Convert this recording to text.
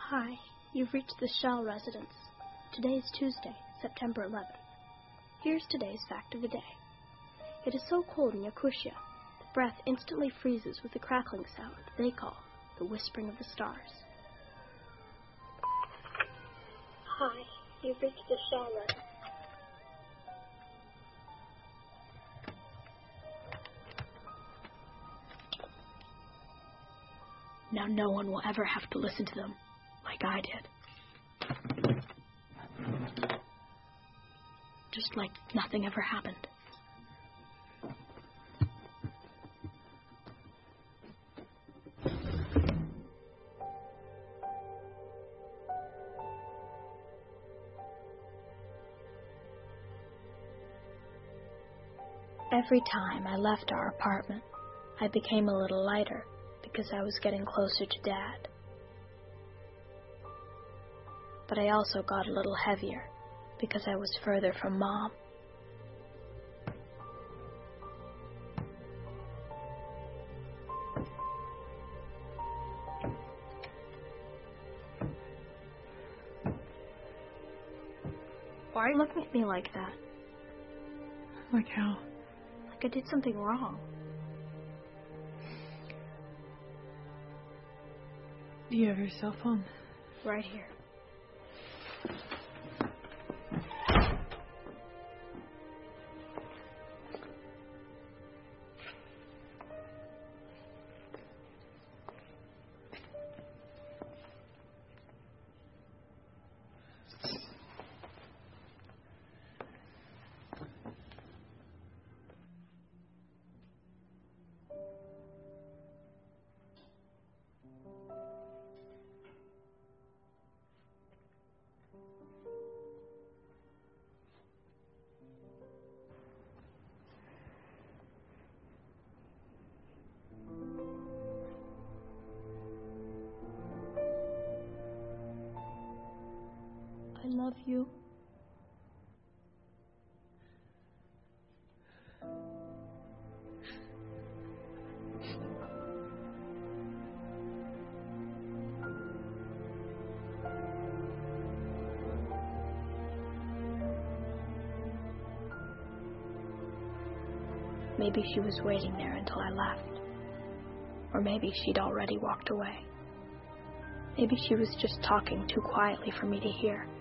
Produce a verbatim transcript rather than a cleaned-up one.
Hi, you've reached the Shell residence. Today is Tuesday, September eleventh. Here's today's fact of the day. It is so cold in Yakutia, the breath instantly freezes with the crackling sound they call the whispering of the stars. Hi, you've reached the Shell residence. Now no one will ever have to listen to them like I did. Just like nothing ever happened. Every time I left our apartment, I became a little lighter because I was getting closer to Dad. But I also got a little heavier because I was further from Mom. Why are you looking at me like that? Like how? Like I did something wrong. Do you have your cell phone? Right here. I love you. Maybe she was waiting there until I left. Or maybe she'd already walked away. Maybe she was just talking too quietly for me to hear.